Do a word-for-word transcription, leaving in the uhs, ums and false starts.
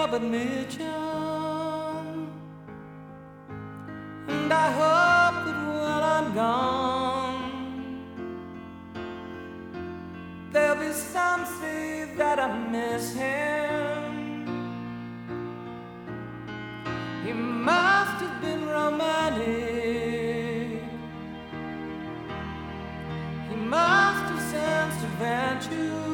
but mention. And I hope that when I'm gone, there'll be some say that I miss him. He must have been romantic. He must have sensed adventure.